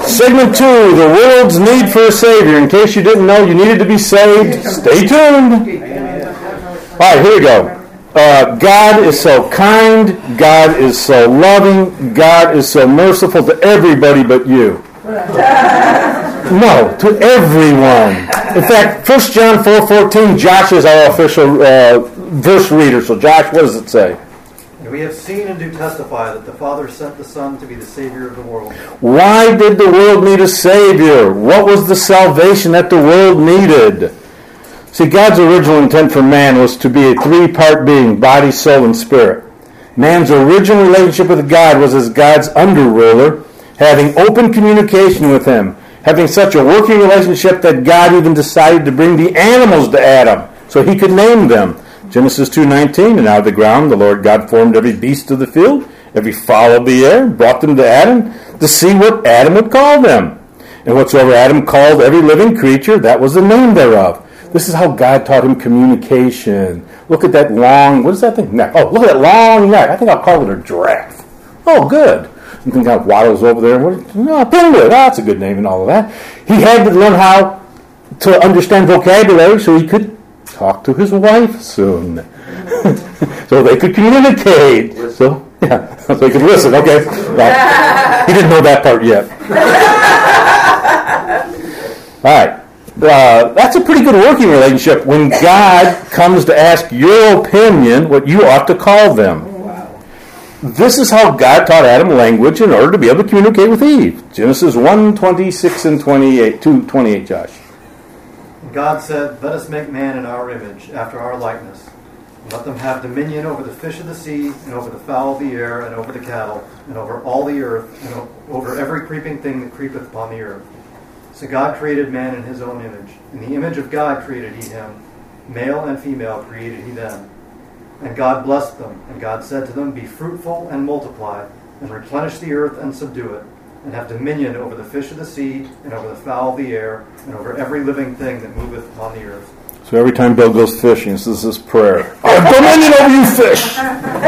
Segment 2, the world's need for a Savior. In case you didn't know you needed to be saved, stay tuned. All right, here we go. God is so kind. God is so loving. God is so merciful to everybody but you. No, to everyone. In fact, 1 John 4:14, Josh is our official verse reader. So Josh, what does it say? And we have seen and do testify that the Father sent the Son to be the Savior of the world. Why did the world need a Savior? What was the salvation that the world needed? See, God's original intent for man was to be a three-part being, body, soul, and spirit. Man's original relationship with God was as God's under-ruler, having open communication with him, having such a working relationship that God even decided to bring the animals to Adam so he could name them. Genesis 2:19, and out of the ground the Lord God formed every beast of the field, every fowl of the air, brought them to Adam to see what Adam would call them. And whatsoever Adam called every living creature, that was the name thereof. This is how God taught him communication. Look at that long, what is that thing? Neck. Oh, look at that long neck. I think I'll call it a giraffe. Oh, good. You think how waddles over there? Penguin. That's a good name and all of that. He had to learn how to understand vocabulary so he could talk to his wife soon. So they could communicate. So he could listen. Okay. Well, he didn't know that part yet. All right. That's a pretty good working relationship when God comes to ask your opinion what you ought to call them. This is how God taught Adam language in order to be able to communicate with Eve. Genesis 1:26 and 28, 2:28, Josh. God said, "Let us make man in our image, after our likeness. And let them have dominion over the fish of the sea, and over the fowl of the air, and over the cattle, and over all the earth, and over every creeping thing that creepeth upon the earth." So God created man in his own image. In the image of God created he him. Male and female created he them. And God blessed them. And God said to them, "Be fruitful and multiply, and replenish the earth and subdue it, and have dominion over the fish of the sea, and over the fowl of the air, and over every living thing that moveth upon the earth." So every time Bill goes fishing, this is his prayer. "I have dominion over you fish."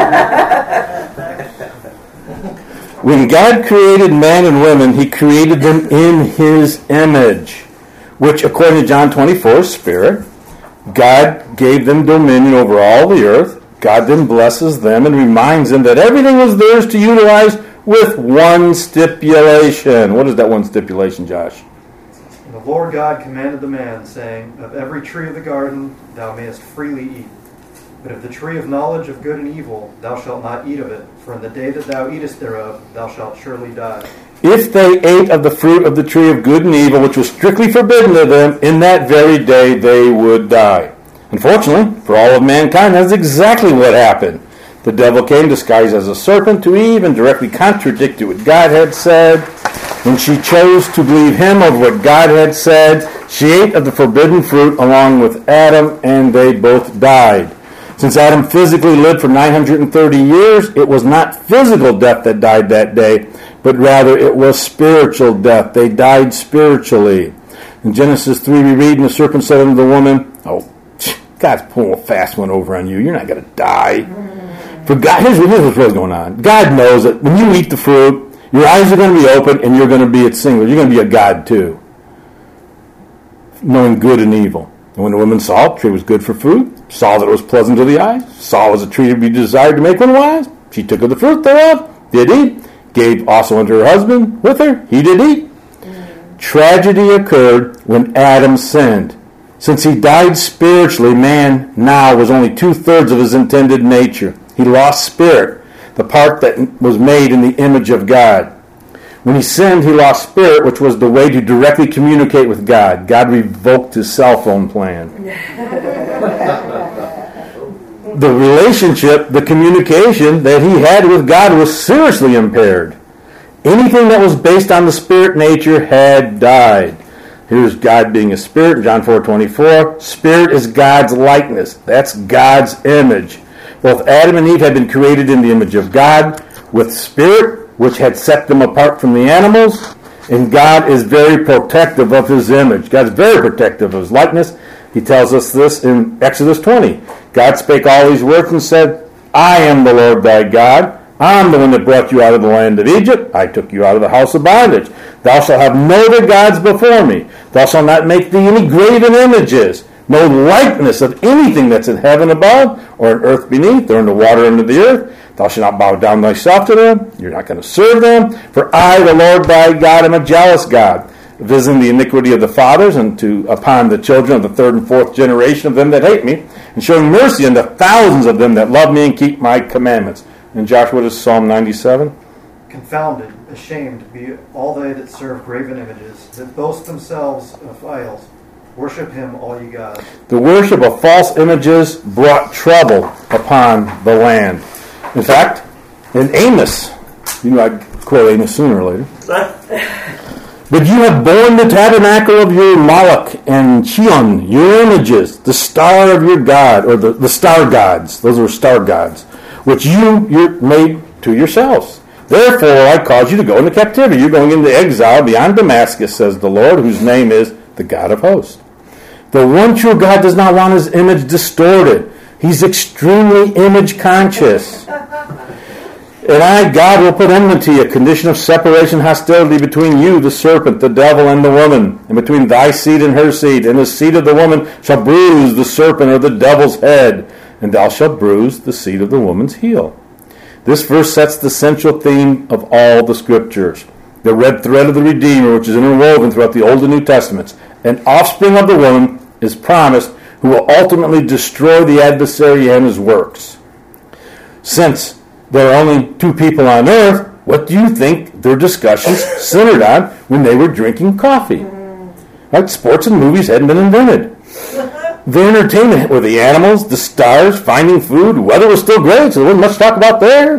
When God created man and women, he created them in his image, which, according to John 24, spirit. God gave them dominion over all the earth. God then blesses them and reminds them that everything was theirs to utilize with one stipulation. What is that one stipulation, Josh? And the Lord God commanded the man, saying, "Of every tree of the garden thou mayest freely eat. But of the tree of knowledge of good and evil thou shalt not eat of it, for in the day that thou eatest thereof thou shalt surely die." If they ate of the fruit of the tree of good and evil, which was strictly forbidden to them, in that very day they would die. Unfortunately, for all of mankind, that's exactly what happened. The devil came disguised as a serpent to Eve and directly contradicted what God had said. When she chose to believe him of what God had said, she ate of the forbidden fruit along with Adam, and they both died. Since Adam physically lived for 930 years, it was not physical death that died that day, but rather it was spiritual death. They died spiritually. In Genesis 3, we read, "And the serpent said unto the woman," oh, God's pulling a fast one over on you. You're not going to die. For God, here's what's really going on. God knows that when you eat the fruit, your eyes are going to be open and you're going to be at singular. You're going to be a God too. Knowing good and evil. And when the woman saw the tree was good for food, saw that it was pleasant to the eyes, saw it was a tree to be desired to make one wise, she took of the fruit thereof, did eat, gave also unto her husband with her, he did eat. Tragedy occurred when Adam sinned. Since he died spiritually, man now was only 2/3 of his intended nature. He lost spirit, the part that was made in the image of God. When he sinned, he lost spirit, which was the way to directly communicate with God. God revoked his cell phone plan. The relationship, the communication that he had with God was seriously impaired. Anything that was based on the spirit nature had died. Here's God being a spirit, John 4:24. Spirit is God's likeness. That's God's image. Both Adam and Eve had been created in the image of God with spirit, which had set them apart from the animals. And God is very protective of his image. God is very protective of his likeness. He tells us this in Exodus 20. God spake all these words and said, "I am the Lord thy God. I'm the one that brought you out of the land of Egypt. I took you out of the house of bondage. Thou shalt have no other gods before me. Thou shalt not make thee any graven images, no likeness of anything that's in heaven above, or in earth beneath, or in the water under the earth. Thou shalt not bow down thyself to them. You're not going to serve them. For I, the Lord thy God, am a jealous God, visiting the iniquity of the fathers upon the children of the third and fourth generation of them that hate me, and showing mercy unto thousands of them that love me and keep my commandments. And Josh, what is Psalm 97? Confounded, ashamed be all they that serve graven images, that boast themselves of idols. Worship him, all ye gods. The worship of false images brought trouble upon the land. In fact, in Amos, I'd quote Amos sooner or later. But you have borne the tabernacle of your Moloch and Chion, your images, the star of your god, or the star gods. Those were star gods, which you made to yourselves. Therefore I caused you to go into captivity. You're going into exile beyond Damascus, says the Lord, whose name is the God of hosts. The one true God does not want his image distorted. He's extremely image conscious. And I, God, will put enmity, a condition of separation, hostility between you, the serpent, the devil, and the woman, and between thy seed and her seed. And the seed of the woman shall bruise the serpent or the devil's head, and thou shalt bruise the seed of the woman's heel. This verse sets the central theme of all the Scriptures. The red thread of the Redeemer, which is interwoven throughout the Old and New Testaments. An offspring of the woman is promised, who will ultimately destroy the adversary and his works. Since there are only two people on earth, what do you think their discussions centered on when they were drinking coffee? Right? Sports and movies hadn't been invented. The entertainment were the animals, the stars, finding food. Weather was still great, so there wasn't much to talk about there.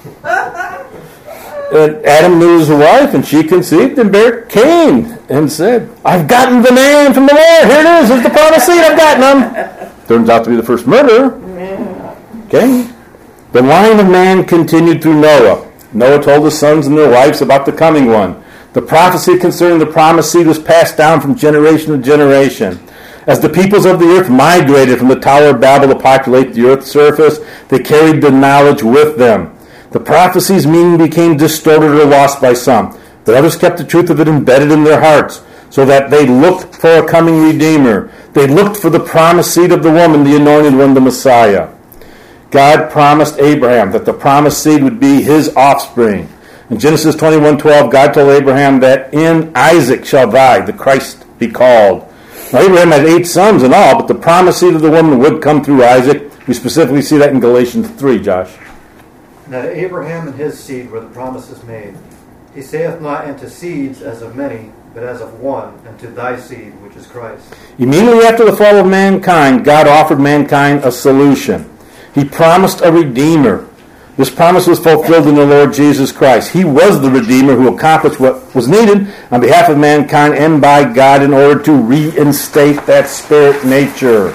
And Adam knew his wife, and she conceived and bare Cain, and said, I've gotten the man from the Lord. Here it is. Here's the promised seed. I've gotten him. Turns out to be the first murderer. Okay. The line of man continued through Noah. Noah told his sons and their wives about the coming one. The prophecy concerning the promised seed was passed down from generation to generation. As the peoples of the earth migrated from the Tower of Babel to populate the earth's surface, they carried the knowledge with them. The prophecy's meaning became distorted or lost by some, but others kept the truth of it embedded in their hearts, so that they looked for a coming Redeemer. They looked for the promised seed of the woman, the anointed one, the Messiah. God promised Abraham that the promised seed would be his offspring. In Genesis 21:12, God told Abraham that in Isaac shall the Christ, be called. Now, Abraham had 8 sons in all, but the promised seed of the woman would come through Isaac. We specifically see that in Galatians 3, Josh. Now to Abraham and his seed were the promises made. He saith not unto seeds as of many, but as of one, and to thy seed, which is Christ. Immediately after the fall of mankind, God offered mankind a solution. He promised a Redeemer. This promise was fulfilled in the Lord Jesus Christ. He was the Redeemer who accomplished what was needed on behalf of mankind and by God in order to reinstate that spirit nature.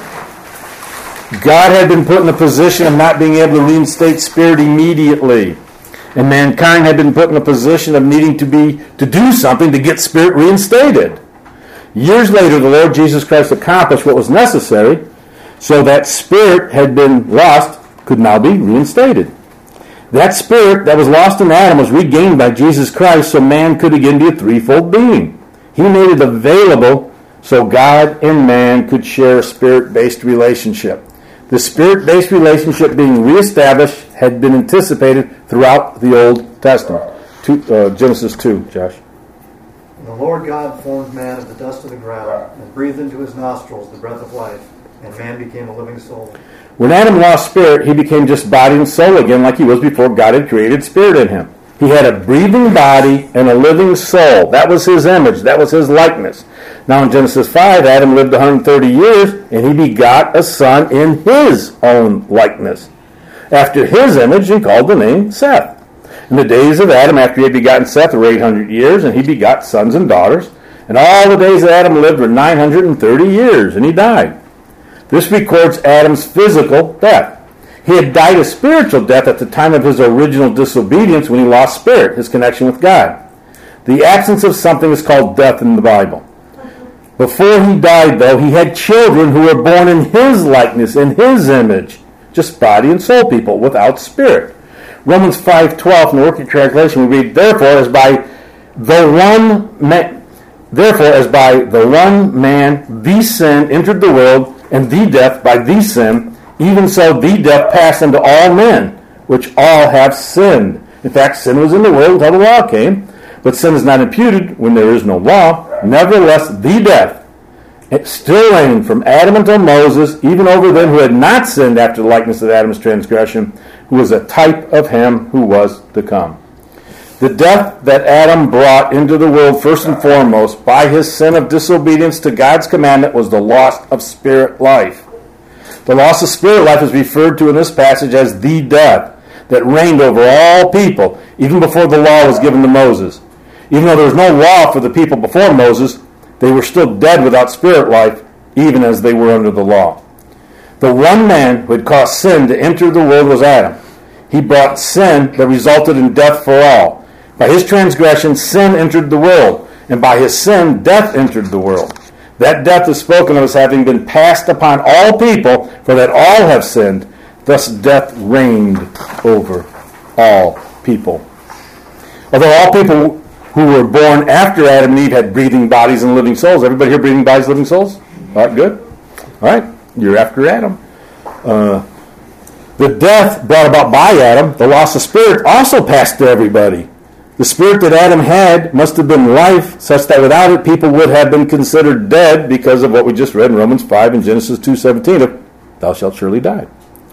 God had been put in a position of not being able to reinstate spirit immediately. And mankind had been put in a position of needing to do something to get spirit reinstated. Years later, the Lord Jesus Christ accomplished what was necessary so that spirit had been lost could now be reinstated. That spirit that was lost in Adam was regained by Jesus Christ so man could again be a threefold being. He made it available so God and man could share a spirit-based relationship. The spirit-based relationship being reestablished had been anticipated throughout the Old Testament. Genesis 2, Josh. And the Lord God formed man of the dust of the ground and breathed into his nostrils the breath of life, and man became a living soul. When Adam lost spirit, he became just body and soul again like he was before God had created spirit in him. He had a breathing body and a living soul. That was his image. That was his likeness. Now in Genesis 5, Adam lived 130 years, and he begot a son in his own likeness. After his image, he called the name Seth. In the days of Adam, after he had begotten Seth, were 800 years, and he begot sons and daughters. And all the days that Adam lived were 930 years, and he died. This records Adam's physical death. He had died a spiritual death at the time of his original disobedience when he lost spirit, his connection with God. The absence of something is called death in the Bible. Before he died, though, he had children who were born in his likeness, in his image, just body and soul people without spirit. Romans 5:12 in the Working Translation we read, therefore, as by Therefore, as by the one man the sin entered the world, and the death by the sin, even so the death passed unto all men, which all have sinned. In fact, sin was in the world until the law came, but sin is not imputed when there is no law. Nevertheless, the death, it still reigned from Adam until Moses, even over them who had not sinned after the likeness of Adam's transgression, who was a type of him who was to come. The death that Adam brought into the world first and foremost by his sin of disobedience to God's commandment was the loss of spirit life. The loss of spirit life is referred to in this passage as the death that reigned over all people, even before the law was given to Moses. Even though there was no law for the people before Moses, they were still dead without spirit life, even as they were under the law. The one man who had caused sin to enter the world was Adam. He brought sin that resulted in death for all. By his transgression, sin entered the world, and by his sin, death entered the world. That death is spoken of as having been passed upon all people, for that all have sinned. Thus death reigned over all people. Although all people who were born after Adam and Eve had breathing bodies and living souls. Everybody here breathing bodies, living souls? All right, good. All right, you're after Adam. The death brought about by Adam, the loss of spirit, also passed to everybody. The spirit that Adam had must have been life, such that without it people would have been considered dead because of what we just read in Romans 5 and Genesis 2:17 of thou shalt surely die.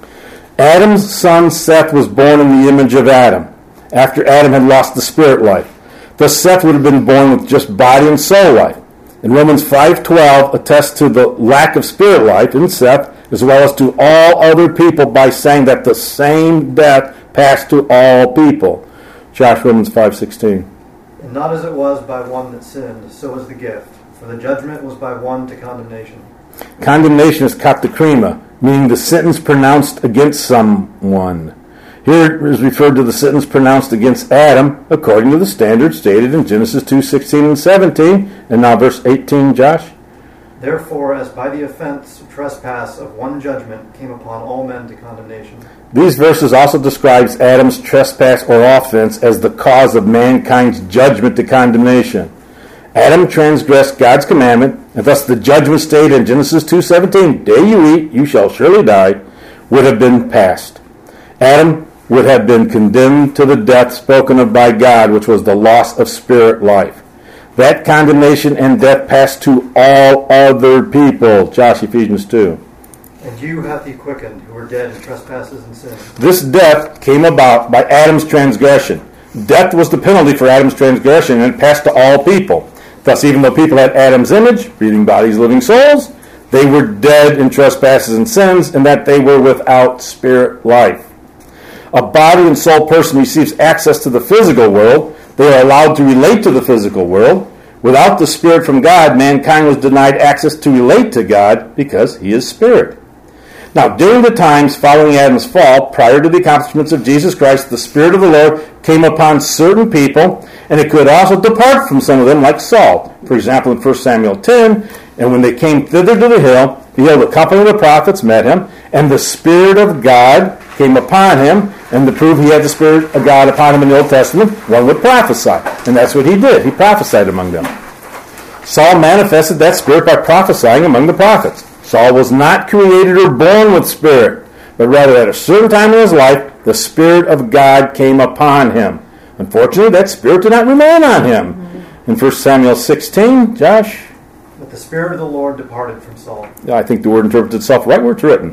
Adam's son Seth was born in the image of Adam, after Adam had lost the spirit life. Thus Seth would have been born with just body and soul life. And Romans 5:12 attests to the lack of spirit life in Seth, as well as to all other people, by saying that the same death passed to all people. Josh, Romans 5:16. And not as it was by one that sinned, so is the gift. For the judgment was by one to condemnation. Condemnation is katakrima, meaning the sentence pronounced against someone. Here it is referred to the sentence pronounced against Adam, according to the standard stated in Genesis 2:16 and 17. And now verse 18, Josh. Therefore, as by the offense, trespass of one judgment came upon all men to condemnation. These verses also describes Adam's trespass or offense as the cause of mankind's judgment to condemnation. Adam transgressed God's commandment, and thus the judgment stated in Genesis 2:17, day you eat, you shall surely die, would have been passed. Adam would have been condemned to the death spoken of by God, which was the loss of spirit life. That condemnation and death passed to all other people. Josh, Ephesians 2. And you hath he quickened, who were dead in trespasses and sins. This death came about by Adam's transgression. Death was the penalty for Adam's transgression, and it passed to all people. Thus, even though people had Adam's image, breathing bodies, living souls, they were dead in trespasses and sins, and that they were without spirit life. A body and soul person receives access to the physical world. They are allowed to relate to the physical world. Without the Spirit from God, mankind was denied access to relate to God because he is Spirit. Now, during the times following Adam's fall, prior to the accomplishments of Jesus Christ, the Spirit of the Lord came upon certain people, and it could also depart from some of them, like Saul. For example, in 1 Samuel 10, and when they came thither to the hill, behold, a company of the prophets met him, and the Spirit of God came upon him, and to prove he had the Spirit of God upon him in the Old Testament, one would prophesy. And that's what he did. He prophesied among them. Saul manifested that Spirit by prophesying among the prophets. Saul was not created or born with Spirit, but rather at a certain time in his life, the Spirit of God came upon him. Unfortunately, that Spirit did not remain on him. In 1 Samuel 16, Josh? But the Spirit of the Lord departed from Saul. I think the word interprets itself right where it's written.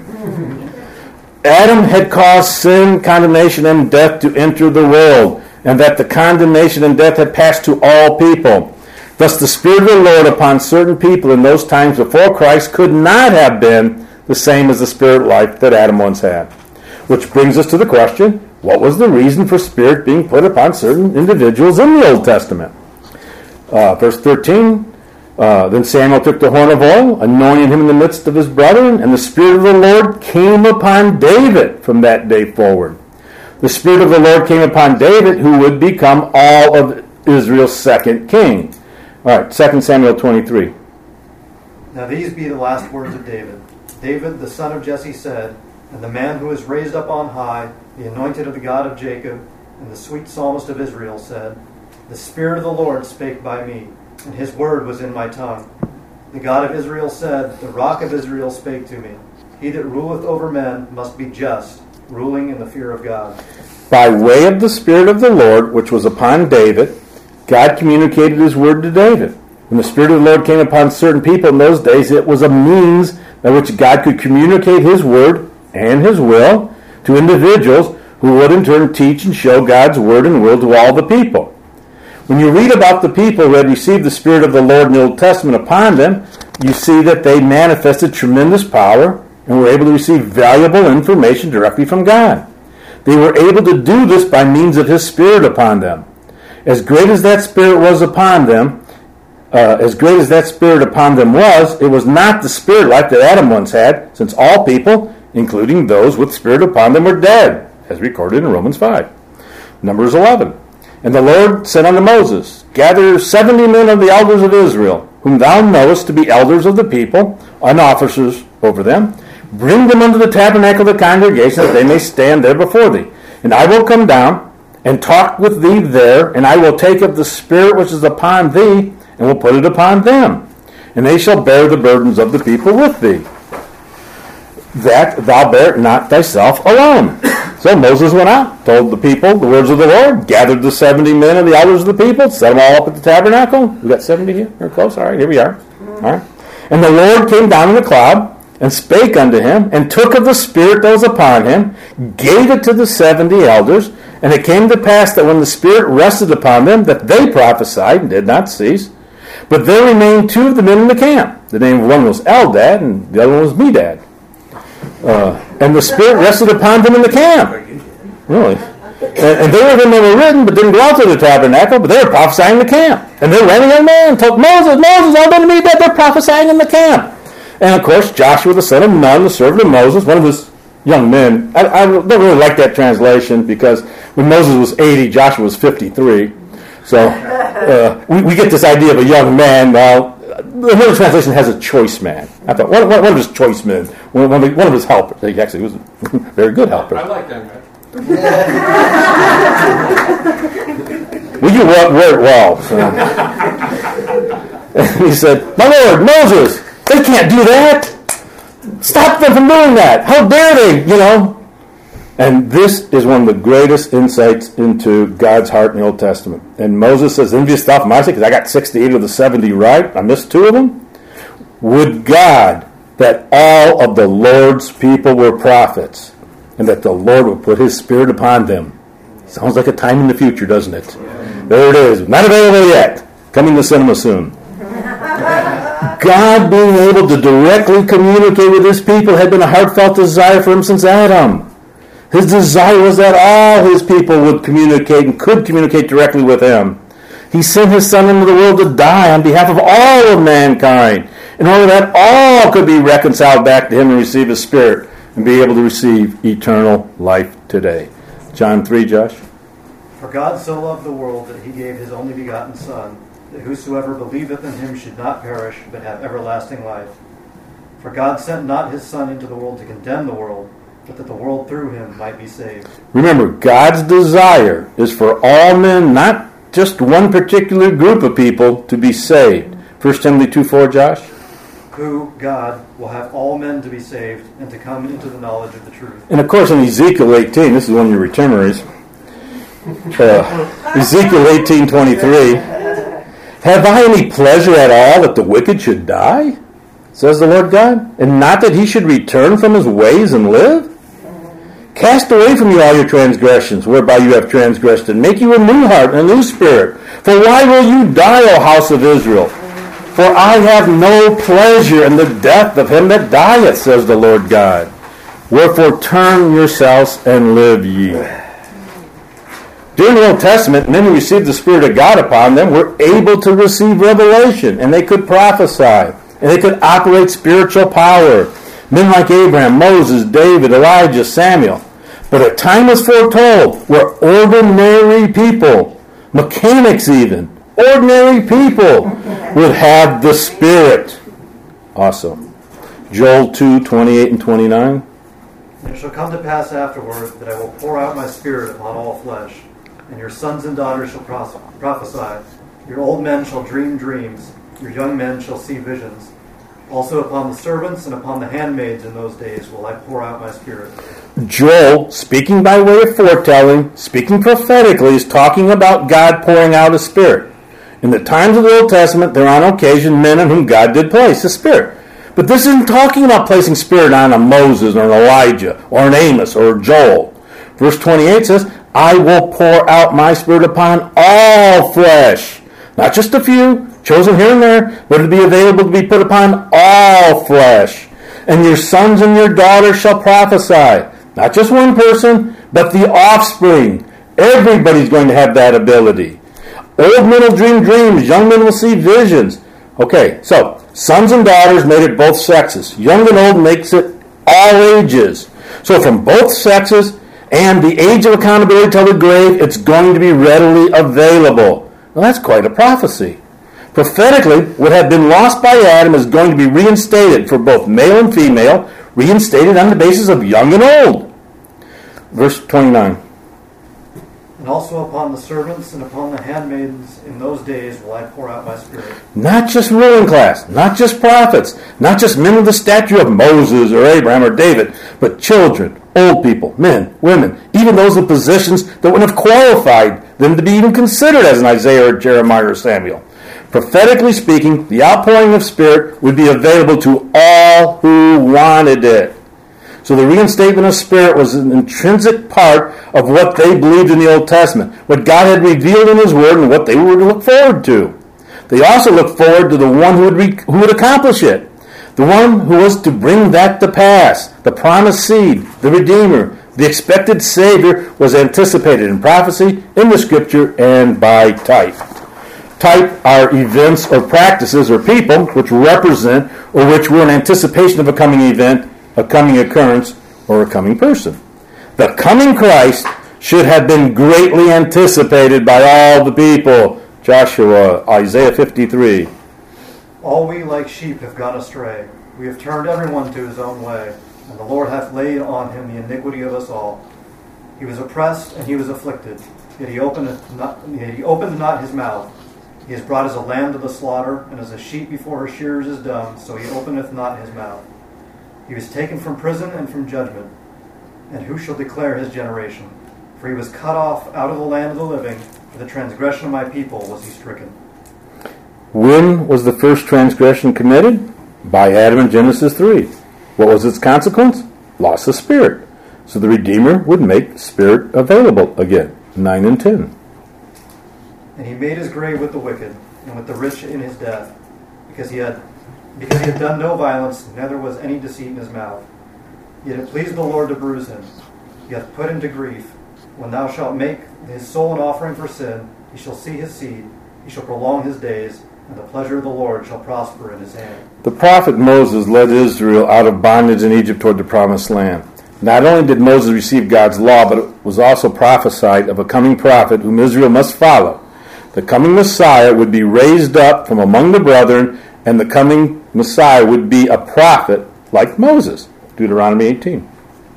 Adam had caused sin, condemnation, and death to enter the world, and that the condemnation and death had passed to all people. Thus the Spirit of the Lord upon certain people in those times before Christ could not have been the same as the spirit life that Adam once had. Which brings us to the question, what was the reason for Spirit being put upon certain individuals in the Old Testament? Verse 13, then Samuel took the horn of oil, anointing him in the midst of his brethren, and the Spirit of the Lord came upon David from that day forward. The Spirit of the Lord came upon David, who would become all of Israel's second king. All right, 2 Samuel 23. Now these be the last words of David. David, the son of Jesse, said, and the man who is raised up on high, the anointed of the God of Jacob, and the sweet psalmist of Israel said, The Spirit of the Lord spake by me, and his word was in my tongue. The God of Israel said, the Rock of Israel spake to me. He that ruleth over men must be just, ruling in the fear of God. By way of the Spirit of the Lord, which was upon David, God communicated his word to David. When the Spirit of the Lord came upon certain people in those days, it was a means by which God could communicate his word and his will to individuals who would in turn teach and show God's word and will to all the people. When you read about the people who had received the Spirit of the Lord in the Old Testament upon them, you see that they manifested tremendous power and were able to receive valuable information directly from God. They were able to do this by means of his Spirit upon them. As great as that Spirit was upon them, it was not the spirit life that Adam once had, since all people, including those with Spirit upon them, were dead, as recorded in Romans 5. Numbers 11. And the Lord said unto Moses, Gather 70 men of the elders of Israel, whom thou knowest to be elders of the people, and officers over them. Bring them unto the tabernacle of the congregation, that they may stand there before thee. And I will come down and talk with thee there, and I will take of the Spirit which is upon thee, and will put it upon them. And they shall bear the burdens of the people with thee, that thou bear it not thyself alone. So Moses went out, told the people the words of the Lord, gathered the 70 men and the elders of the people, set them all up at the tabernacle. We got 70 here? We're close? All right, here we are. All right. And the Lord came down in a cloud, and spake unto him, and took of the Spirit that was upon him, gave it to the 70 elders, and it came to pass that when the Spirit rested upon them, that they prophesied, and did not cease. But there remained 2 of the men in the camp. The name of one was Eldad, and the other one was Medad. And the Spirit rested upon them in the camp. Really? And there were them that were written, but didn't go out to the tabernacle, but they were prophesying in the camp. And they ran a young man, told Moses, Eldad and Medad, they're prophesying in the camp. And of course, Joshua the son of Nun, the servant of Moses, one of his young men. I don't really like that translation, because when Moses was 80, Joshua was 53. So we get this idea of a young man. Another translation has a choice man. I thought one of his choice men, one of his helpers. He actually was a very good helper. I like that man. Well, you wear it well. So. And he said, "My Lord, Moses, they can't do that. Stop them from doing that. How dare they, And this is one of the greatest insights into God's heart in the Old Testament. And Moses says, envious thou from Isaac, because I got 68 of the 70 right. I missed 2 of them. Would God that all of the Lord's people were prophets, and that the Lord would put his Spirit upon them. Sounds like a time in the future, doesn't it? There it is. Not available yet. Coming to cinema soon. God being able to directly communicate with his people had been a heartfelt desire for him since Adam. His desire was that all his people would communicate and could communicate directly with him. He sent his Son into the world to die on behalf of all of mankind, in order that all could be reconciled back to him and receive his Spirit and be able to receive eternal life today. John 3, Josh. For God so loved the world that he gave his only begotten Son, that whosoever believeth in him should not perish, but have everlasting life. For God sent not his Son into the world to condemn the world, but that the world through him might be saved. Remember, God's desire is for all men, not just one particular group of people, to be saved. 1 Timothy 2:4, Josh? Who, God, will have all men to be saved and to come into the knowledge of the truth. And of course in Ezekiel 18, this is one of your returneries, Ezekiel 18:23, have I any pleasure at all that the wicked should die? Says the Lord God, and not that he should return from his ways and live? Cast away from you all your transgressions, whereby you have transgressed, and make you a new heart and a new spirit. For why will you die, O house of Israel? For I have no pleasure in the death of him that dieth, says the Lord God. Wherefore turn yourselves and live ye. During the Old Testament, men who received the Spirit of God upon them were able to receive revelation, and they could prophesy, and they could operate spiritual power. Men like Abraham, Moses, David, Elijah, Samuel. But a time was foretold where ordinary people, mechanics even, ordinary people would have the Spirit. Awesome. Joel 2:28 and 29. And it shall come to pass afterward that I will pour out my Spirit upon all flesh. and your sons and daughters shall prophesy. Your old men shall dream dreams. Your young men shall see visions. Also upon the servants and upon the handmaids in those days will I pour out my Spirit. Joel, speaking by way of foretelling, speaking prophetically, is talking about God pouring out His Spirit. In the times of the Old Testament, there are on occasion men on whom God did place His Spirit. But this isn't talking about placing Spirit on a Moses or an Elijah or an Amos or Joel. Verse 28 says, I will pour out my Spirit upon all flesh. Not just a few, chosen here and there, but to be available to be put upon all flesh. And your sons and your daughters shall prophesy. Not just one person, but the offspring. Everybody's going to have that ability. Old men will dream dreams. Young men will see visions. Okay, so sons and daughters made it both sexes. Young and old makes it all ages. So from both sexes and the age of accountability till the grave, it's going to be readily available. Well, that's quite a prophecy. Prophetically, what had been lost by Adam is going to be reinstated for both male and female, reinstated on the basis of young and old. Verse 29. And also upon the servants and upon the handmaidens in those days will I pour out my Spirit. Not just ruling class, not just prophets, not just men of the stature of Moses or Abraham or David, but children, old people, men, women, even those in positions that wouldn't have qualified them to be even considered as an Isaiah or Jeremiah or Samuel. Prophetically speaking, the outpouring of Spirit would be available to all who wanted it. So the reinstatement of Spirit was an intrinsic part of what they believed in the Old Testament, what God had revealed in His Word and what they were to look forward to. They also looked forward to the one who would accomplish it, the one who was to bring that to pass. The promised seed, the Redeemer, the expected Savior was anticipated in prophecy, in the Scripture, and by type. Type are events or practices or people which represent or which were in anticipation of a coming event, a coming occurrence, or a coming person. The coming Christ should have been greatly anticipated by all the people. Joshua, Isaiah 53. All we like sheep have gone astray. We have turned everyone to his own way, and the Lord hath laid on him the iniquity of us all. He was oppressed and he was afflicted, yet he opened not his mouth. He is brought as a lamb to the slaughter, and as a sheep before her shearers is dumb, so he openeth not his mouth. He was taken from prison and from judgment. And who shall declare his generation? For he was cut off out of the land of the living. For the transgression of my people was he stricken. When was the first transgression committed? By Adam in Genesis 3. What was its consequence? Loss of Spirit. So the Redeemer would make Spirit available again. 9 and 10. And he made his grave with the wicked, and with the rich in his death, because he had done no violence, neither was any deceit in his mouth. Yet it pleased the Lord to bruise him. He hath put him to grief. When thou shalt make his soul an offering for sin, he shall see his seed, he shall prolong his days, and the pleasure of the Lord shall prosper in his hand. The prophet Moses led Israel out of bondage in Egypt toward the promised land. Not only did Moses receive God's law, but it was also prophesied of a coming prophet whom Israel must follow. The coming Messiah would be raised up from among the brethren, and the coming Messiah would be a prophet like Moses. Deuteronomy 18.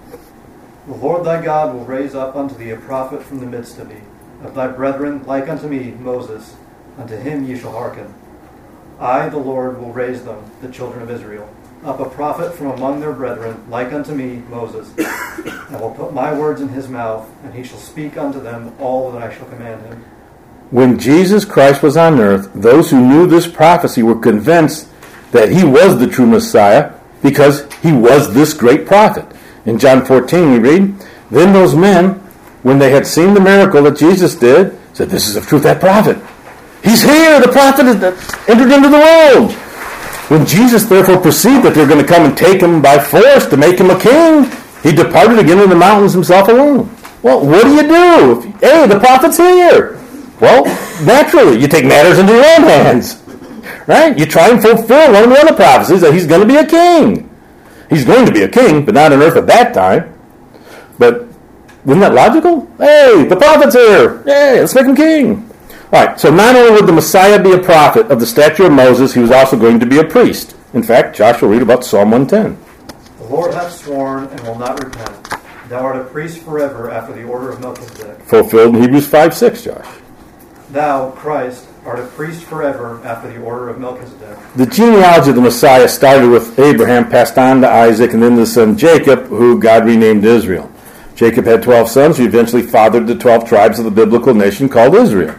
The Lord thy God will raise up unto thee a prophet from the midst of thee, of thy brethren like unto me, Moses. Unto him ye shall hearken. I, the Lord, will raise them, the children of Israel, up a prophet from among their brethren like unto me, Moses. And will put my words in his mouth, and he shall speak unto them all that I shall command him. When Jesus Christ was on earth, those who knew this prophecy were convinced that he was the true Messiah because he was this great prophet. In John 14 we read, Then those men, when they had seen the miracle that Jesus did, said, This is of truth that prophet. He's here! The prophet has entered into the world! When Jesus therefore perceived that they were going to come and take him by force to make him a king, he departed again in the mountains himself alone. Well, what do? Hey, the prophet's here! Well, naturally, you take matters into your own hands. Right? You try and fulfill one of the other prophecies that he's going to be a king. He's going to be a king, but not on earth at that time. But isn't that logical? Hey, the prophet's here. Hey, let's make him king. All right, so not only would the Messiah be a prophet of the stature of Moses, he was also going to be a priest. In fact, Joshua read about Psalm 110. The Lord hath sworn and will not repent. Thou art a priest forever after the order of Melchizedek. Fulfilled in Hebrews 5:6, Josh. Thou, Christ, art a priest forever after the order of Melchizedek. The genealogy of the Messiah started with Abraham, passed on to Isaac, and then the son Jacob, who God renamed Israel. Jacob had 12 sons who eventually fathered the 12 tribes of the biblical nation called Israel.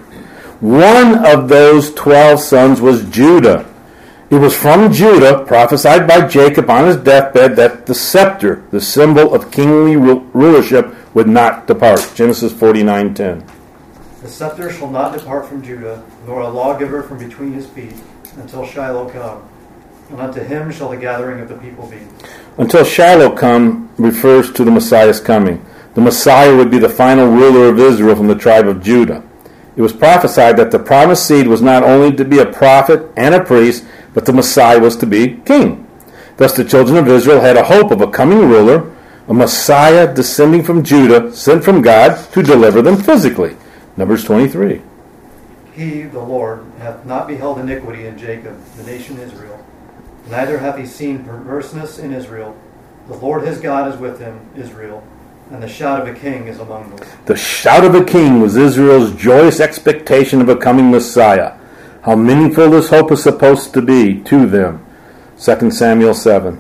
One of those 12 sons was Judah. It was from Judah, prophesied by Jacob on his deathbed, that the scepter, the symbol of kingly rulership, would not depart. Genesis 49:10. The scepter shall not depart from Judah, nor a lawgiver from between his feet, until Shiloh come. And unto him shall the gathering of the people be. Until Shiloh come refers to the Messiah's coming. The Messiah would be the final ruler of Israel from the tribe of Judah. It was prophesied that the promised seed was not only to be a prophet and a priest, but the Messiah was to be king. Thus the children of Israel had a hope of a coming ruler, a Messiah descending from Judah, sent from God to deliver them physically. Numbers 23. He, the Lord, hath not beheld iniquity in Jacob, the nation Israel. Neither hath he seen perverseness in Israel. The Lord his God is with him, Israel, and the shout of a king is among them. The shout of a king was Israel's joyous expectation of a coming Messiah. How meaningful this hope is supposed to be to them. 2 Samuel 7.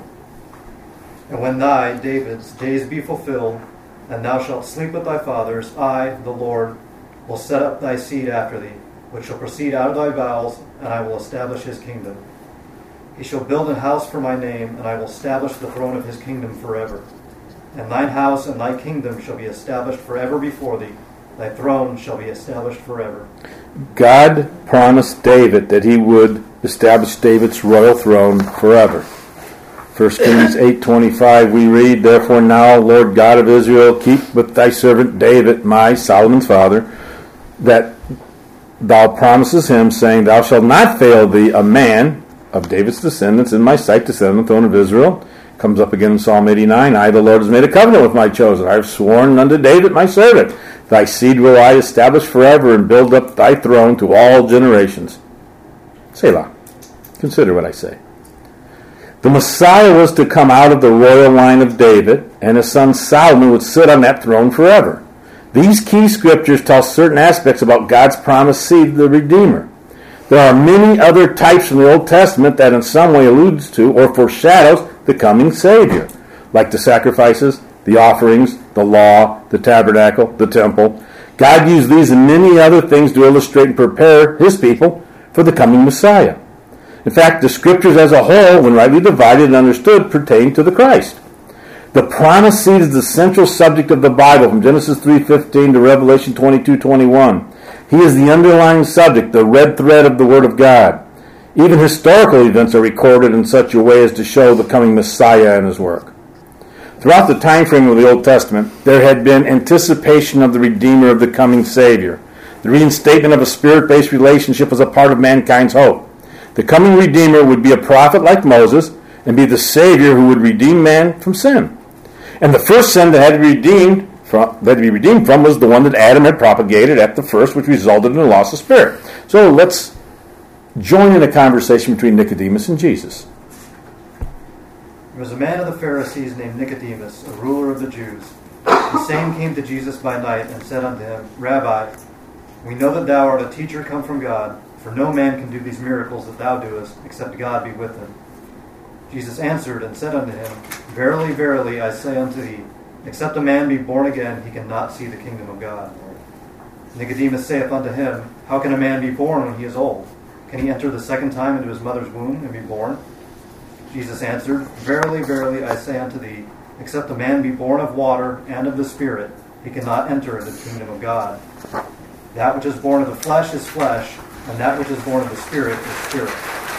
And when thy, David's, days be fulfilled, and thou shalt sleep with thy fathers, I, the Lord, will set up thy seed after thee, which shall proceed out of thy bowels, and I will establish his kingdom. He shall build an house for my name, and I will establish the throne of his kingdom forever. And thine house and thy kingdom shall be established forever before thee. Thy throne shall be established forever. God promised David that he would establish David's royal throne forever. 1 Kings 8:25 we read, Therefore now, Lord God of Israel, keep with thy servant David, my Solomon's father, that thou promises him, saying, Thou shalt not fail thee a man of David's descendants in my sight to sit on the throne of Israel. Comes up again in Psalm 89, I, the Lord, has made a covenant with my chosen. I have sworn unto David, my servant. Thy seed will I establish forever and build up thy throne to all generations. Selah. Consider what I say. The Messiah was to come out of the royal line of David, and his son Solomon would sit on that throne forever. These key scriptures tell certain aspects about God's promised seed, the Redeemer. There are many other types from the Old Testament that in some way alludes to or foreshadows the coming Savior, like the sacrifices, the offerings, the law, the tabernacle, the temple. God used these and many other things to illustrate and prepare his people for the coming Messiah. In fact, the scriptures as a whole, when rightly divided and understood, pertain to the Christ. The promised seed is the central subject of the Bible, from Genesis 3:15 to Revelation 22:21. He is the underlying subject, the red thread of the Word of God. Even historical events are recorded in such a way as to show the coming Messiah and his work. Throughout the time frame of the Old Testament, there had been anticipation of the Redeemer of the coming Savior. The reinstatement of a spirit-based relationship was a part of mankind's hope. The coming Redeemer would be a prophet like Moses and be the Savior who would redeem man from sin. And the first sin that had to be redeemed from was the one that Adam had propagated at the first, which resulted in the loss of spirit. So let's join in a conversation between Nicodemus and Jesus. There was a man of the Pharisees named Nicodemus, a ruler of the Jews. The same came to Jesus by night and said unto him, Rabbi, we know that thou art a teacher come from God, for no man can do these miracles that thou doest, except God be with him. Jesus answered and said unto him, Verily, verily, I say unto thee, except a man be born again, he cannot see the kingdom of God. Nicodemus saith unto him, How can a man be born when he is old? Can he enter the second time into his mother's womb and be born? Jesus answered, Verily, verily, I say unto thee, except a man be born of water and of the Spirit, he cannot enter into the kingdom of God. That which is born of the flesh is flesh, and that which is born of the Spirit is spirit.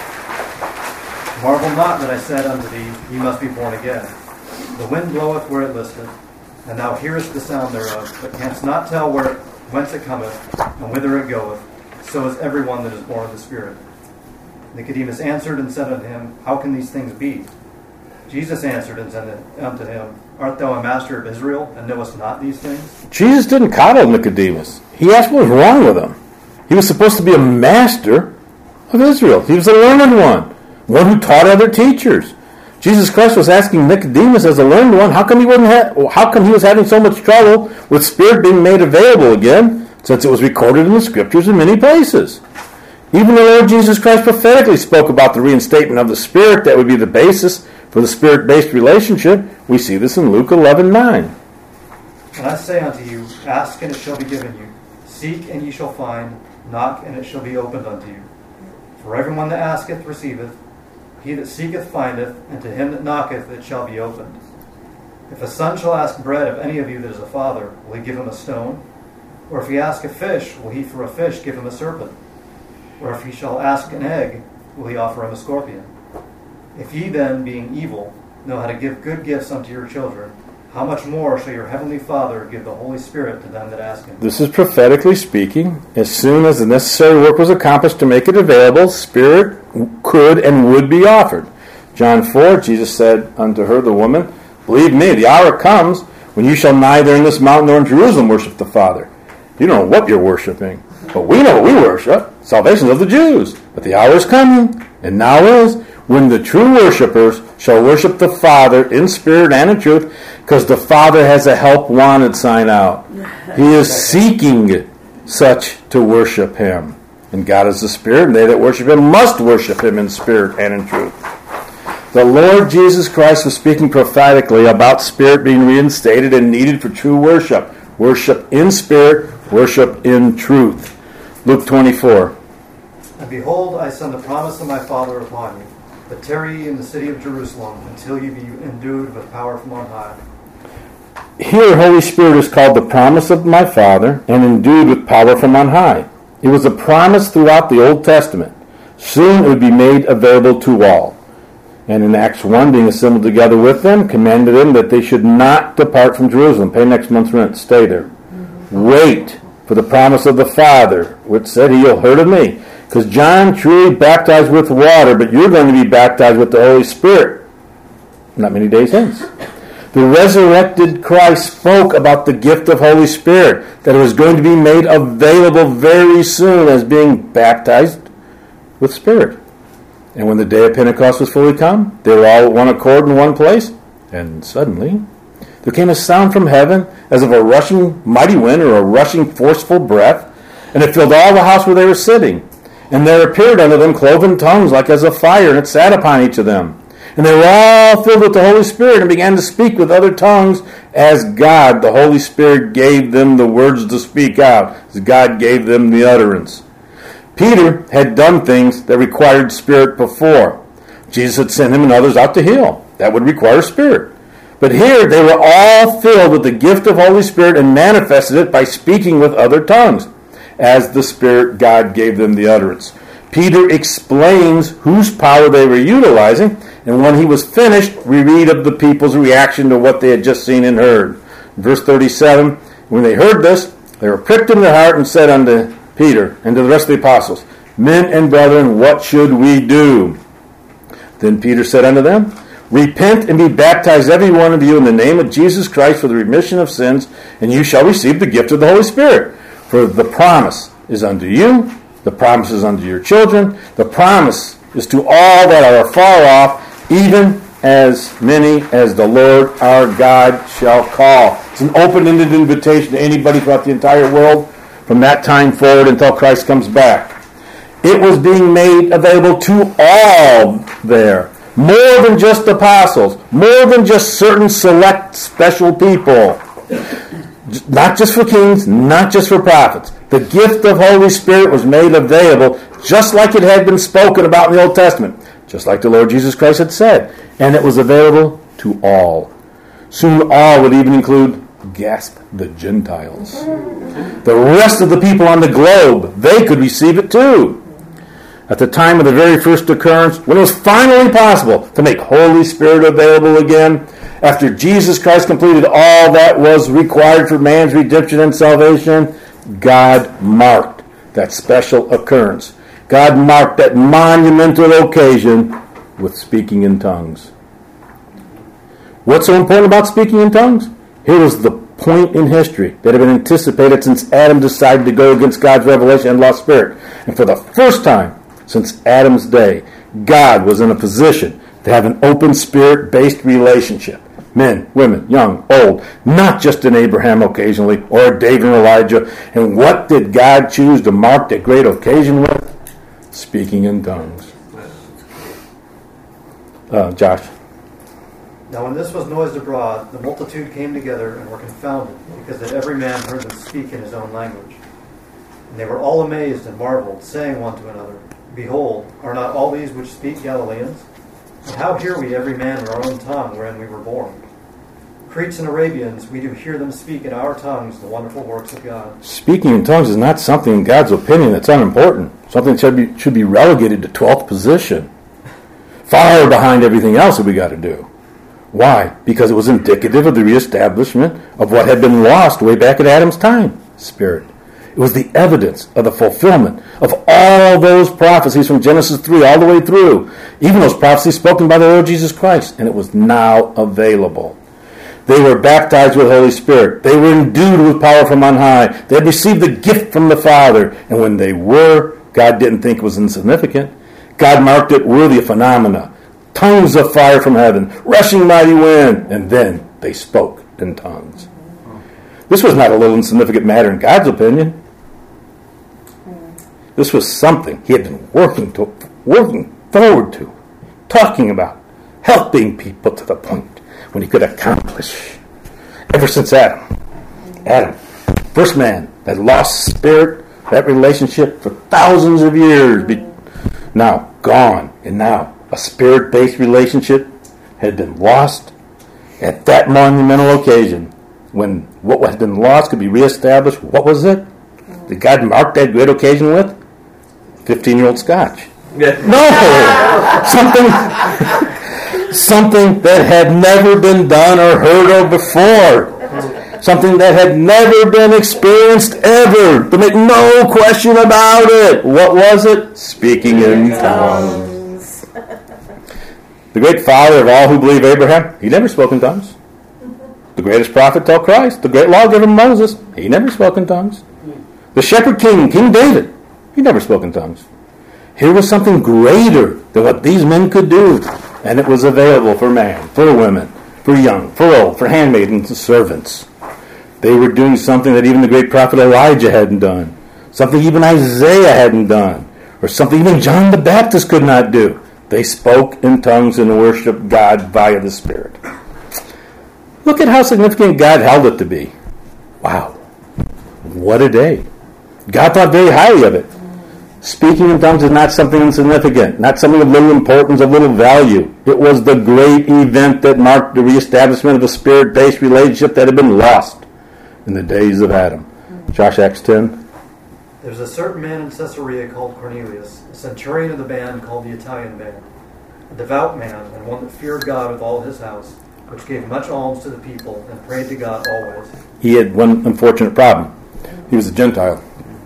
Marvel not that I said unto thee, Ye must be born again. The wind bloweth where it listeth, and thou hearest the sound thereof, but canst not tell whence it cometh, and whither it goeth. So is every one that is born of the Spirit. Nicodemus answered and said unto him, How can these things be? Jesus answered and said unto him, Art thou a master of Israel, and knowest not these things? Jesus didn't coddle Nicodemus. He asked what was wrong with him. He was supposed to be a master of Israel. He was a learned one who taught other teachers. Jesus Christ was asking Nicodemus as a learned one, how come he was having so much trouble with Spirit being made available again, since it was recorded in the Scriptures in many places? Even the Lord Jesus Christ prophetically spoke about the reinstatement of the Spirit that would be the basis for the Spirit-based relationship. We see this in Luke 11:9. And I say unto you, ask and it shall be given you. Seek and ye shall find. Knock and it shall be opened unto you. For everyone that asketh receiveth. He that seeketh findeth, and to him that knocketh it shall be opened. If a son shall ask bread of any of you that is a father, will he give him a stone? Or if he ask a fish, will he for a fish give him a serpent? Or if he shall ask an egg, will he offer him a scorpion? If ye then, being evil, know how to give good gifts unto your children, how much more shall your heavenly Father give the Holy Spirit to them that ask him? This is prophetically speaking. As soon as the necessary work was accomplished to make it available, Spirit could and would be offered. John 4, Jesus said unto her, the woman, believe me, the hour comes when you shall neither in this mountain nor in Jerusalem worship the Father. You don't know what you're worshiping, but we know what we worship. Salvation of the Jews. But the hour is coming, and now is, when the true worshipers shall worship the Father in spirit and in truth, because the Father has a help wanted sign out. He is seeking such to worship him. And God is the Spirit, and they that worship him must worship him in spirit and in truth. The Lord Jesus Christ was speaking prophetically about Spirit being reinstated and needed for true worship. Worship in spirit, worship in truth. Luke 24. And behold, I send the promise of my Father upon you. But tarry ye in the city of Jerusalem until you be endued with power from on high. Here, Holy Spirit is called the promise of my Father and endued with power from on high. It was a promise throughout the Old Testament. Soon it would be made available to all. And in Acts 1, being assembled together with them, commanded them that they should not depart from Jerusalem. Pay next month's rent. Stay there. Wait for the promise of the Father, which said, He will heard of me. Because John truly baptized with water, but you're going to be baptized with the Holy Spirit not many days hence. The resurrected Christ spoke about the gift of Holy Spirit, that it was going to be made available very soon as being baptized with Spirit. And when the day of Pentecost was fully come, they were all at one accord in one place, and suddenly there came a sound from heaven as of a rushing mighty wind or a rushing forceful breath, and it filled all the house where they were sitting. And there appeared unto them cloven tongues like as of fire, and it sat upon each of them. And they were all filled with the Holy Spirit and began to speak with other tongues as God, the Holy Spirit, gave them the words to speak out, as God gave them the utterance. Peter had done things that required Spirit before. Jesus had sent him and others out to heal. That would require Spirit. But here they were all filled with the gift of Holy Spirit and manifested it by speaking with other tongues, as the Spirit God gave them the utterance. Peter explains whose power they were utilizing, and when he was finished, we read of the people's reaction to what they had just seen and heard. In verse 37, when they heard this, they were pricked in their heart and said unto Peter and to the rest of the apostles, Men and brethren, what should we do? Then Peter said unto them, Repent and be baptized every one of you in the name of Jesus Christ for the remission of sins, and you shall receive the gift of the Holy Spirit. For the promise is unto you, the promise is unto your children, the promise is to all that are afar off, even as many as the Lord our God shall call. It's an open-ended invitation to anybody throughout the entire world from that time forward until Christ comes back. It was being made available to all there. More than just apostles. More than just certain select special people. Not just for kings, not just for prophets. The gift of Holy Spirit was made available just like it had been spoken about in the Old Testament. Just like the Lord Jesus Christ had said. And it was available to all. Soon all would even include, gasp, the Gentiles. The rest of the people on the globe, they could receive it too. At the time of the very first occurrence, when it was finally possible to make Holy Spirit available again, after Jesus Christ completed all that was required for man's redemption and salvation, God marked that special occurrence. God marked that monumental occasion with speaking in tongues. What's so important about speaking in tongues? Here was the point in history that had been anticipated since Adam decided to go against God's revelation and lost Spirit. And for the first time since Adam's day, God was in a position to have an open spirit-based relationship. Men, women, young, old, not just an Abraham occasionally or a David and Elijah. And what did God choose to mark that great occasion with? Speaking in tongues. Josh. Now when this was noised abroad, the multitude came together and were confounded, because that every man heard them speak in his own language. And they were all amazed and marveled, saying one to another, Behold, are not all these which speak Galileans? And how hear we every man in our own tongue wherein we were born? Cretes and Arabians, we do hear them speak in our tongues the wonderful works of God. Speaking in tongues is not something, in God's opinion, that's unimportant. Something that should be relegated to 12th position. Far behind everything else that we got to do. Why? Because it was indicative of the reestablishment of what had been lost way back at Adam's time. Spirit. It was the evidence of the fulfillment of all those prophecies from Genesis 3 all the way through. Even those prophecies spoken by the Lord Jesus Christ. And it was now available. They were baptized with the Holy Spirit. They were endued with power from on high. They had received the gift from the Father. And when they were, God didn't think it was insignificant. God marked it worthy of phenomena. Tongues of fire from heaven, rushing mighty wind. And then they spoke in tongues. This was not a little insignificant matter in God's opinion. This was something he had been working forward to, talking about, helping people to the point when he could accomplish. Ever since Adam, first man that lost spirit, that relationship for thousands of years, now gone, and now a spirit-based relationship had been lost at that monumental occasion when what had been lost could be reestablished. What was it? Did God mark that great occasion with? 15-year-old scotch. No! Something that had never been done or heard of before. Something that had never been experienced ever. To make no question about it. What was it? Speaking in tongues. The great father of all who believe, Abraham, he never spoke in tongues. The greatest prophet till Christ, the great lawgiver Moses, he never spoke in tongues. The shepherd king, King David, he never spoke in tongues. Here was something greater than what these men could do. And it was available for man, for women, for young, for old, for handmaidens and servants. They were doing something that even the great prophet Elijah hadn't done. Something even Isaiah hadn't done. Or something even John the Baptist could not do. They spoke in tongues and worshiped God via the Spirit. Look at how significant God held it to be. Wow. What a day. God thought very highly of it. Speaking in tongues is not something insignificant, not something of little importance, of little value. It was the great event that marked the reestablishment of a spirit-based relationship that had been lost in the days of Adam. Josh, Acts 10. There was a certain man in Caesarea called Cornelius, a centurion of the band called the Italian band, a devout man and one that feared God with all his house, which gave much alms to the people and prayed to God always. He had one unfortunate problem. He was a Gentile.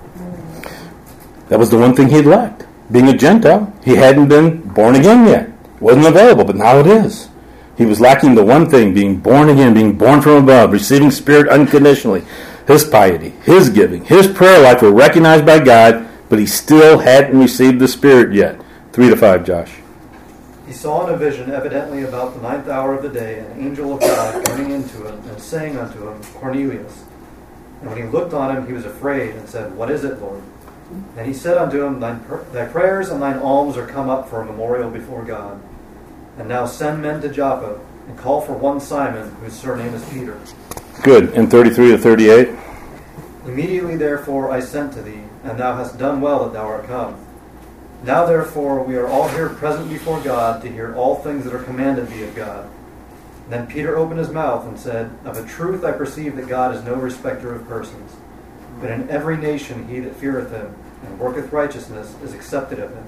That was the one thing he lacked. Being a Gentile, he hadn't been born again yet. It wasn't available, but now it is. He was lacking the one thing, being born again, being born from above, receiving Spirit unconditionally. His piety, his giving, his prayer life were recognized by God, but he still hadn't received the Spirit yet. 3-5, Josh. He saw in a vision, evidently about the 9th hour of the day, an angel of God coming into him and saying unto him, Cornelius. And when he looked on him, he was afraid and said, What is it, Lord? And he said unto him, Thy prayers and thine alms are come up for a memorial before God. And now send men to Joppa, and call for one Simon, whose surname is Peter. Good. And 33-38. Immediately therefore I sent to thee, and thou hast done well that thou art come. Now therefore we are all here present before God to hear all things that are commanded thee of God. Then Peter opened his mouth and said, Of a truth I perceive that God is no respecter of persons. But in every nation he that feareth him, and worketh righteousness, is accepted of him.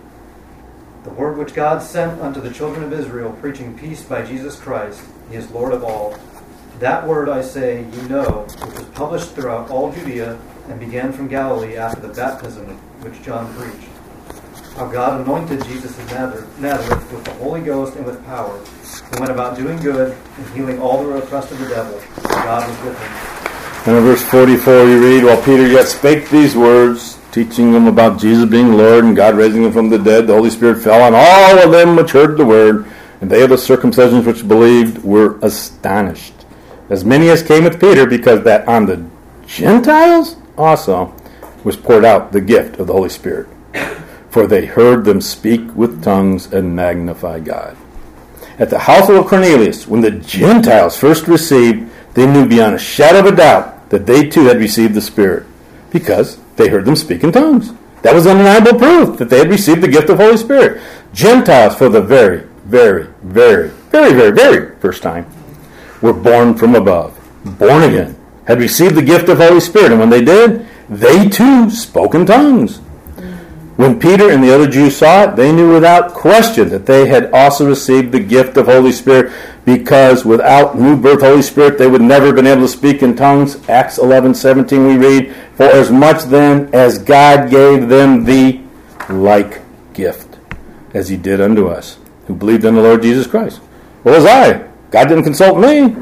The word which God sent unto the children of Israel, preaching peace by Jesus Christ, he is Lord of all. That word, I say, ye know, which was published throughout all Judea, and began from Galilee after the baptism which John preached. How God anointed Jesus of Nazareth with the Holy Ghost and with power, who went about doing good and healing all that were oppressed of the devil, and God was with him. And in verse 44 you read, While Peter yet spake these words, teaching them about Jesus being Lord and God raising him from the dead, the Holy Spirit fell on all of them which heard the word. And they of the circumcision which believed were astonished, as many as came with Peter, because that on the Gentiles also was poured out the gift of the Holy Spirit. For they heard them speak with tongues and magnify God. At the house of Cornelius, when the Gentiles first received, they knew beyond a shadow of a doubt that they too had received the Spirit, because they heard them speak in tongues. That was undeniable proof that they had received the gift of the Holy Spirit. Gentiles, for the very, very, very, very, very, very first time, were born from above, born again, had received the gift of the Holy Spirit. And when they did, they too spoke in tongues. When Peter and the other Jews saw it, they knew without question that they had also received the gift of Holy Spirit, because without new birth Holy Spirit, they would never have been able to speak in tongues. Acts 11:17 we read, for as much then as God gave them the like gift, as he did unto us, who believed in the Lord Jesus Christ. Well, as God didn't consult me.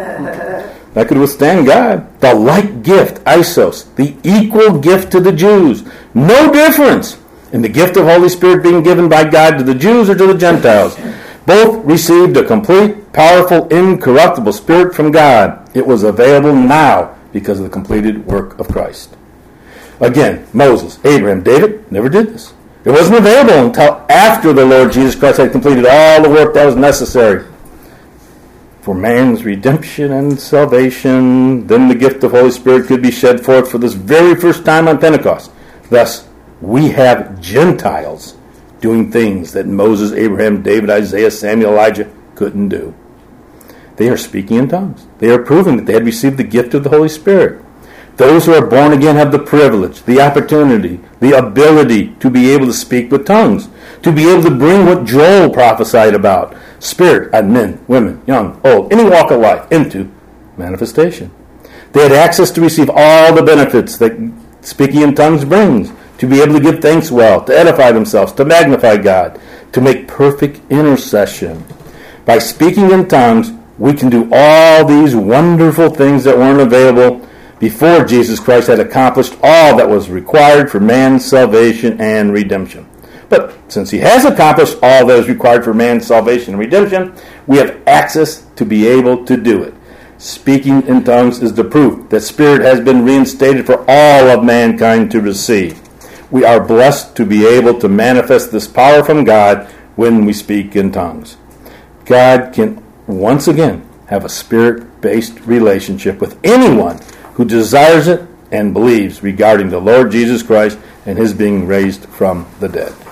I could withstand God. The like gift, isos, the equal gift to the Jews. No difference in the gift of Holy Spirit being given by God to the Jews or to the Gentiles. Both received a complete, powerful, incorruptible Spirit from God. It was available now because of the completed work of Christ. Again, Moses, Abraham, David never did this. It wasn't available until after the Lord Jesus Christ had completed all the work that was necessary for man's redemption and salvation. Then the gift of Holy Spirit could be shed forth for this very first time on Pentecost. Thus, we have Gentiles doing things that Moses, Abraham, David, Isaiah, Samuel, Elijah couldn't do. They are speaking in tongues. They are proving that they had received the gift of the Holy Spirit. Those who are born again have the privilege, the opportunity, the ability to be able to speak with tongues, to be able to bring what Joel prophesied about, Spirit on men, women, young, old, any walk of life, into manifestation. They had access to receive all the benefits that speaking in tongues brings, to be able to give thanks well, to edify themselves, to magnify God, to make perfect intercession. By speaking in tongues, we can do all these wonderful things that weren't available before Jesus Christ had accomplished all that was required for man's salvation and redemption. But since he has accomplished all that is required for man's salvation and redemption, we have access to be able to do it. Speaking in tongues is the proof that Spirit has been reinstated for all of mankind to receive. We are blessed to be able to manifest this power from God when we speak in tongues. God can once again have a Spirit-based relationship with anyone who desires it and believes regarding the Lord Jesus Christ and his being raised from the dead.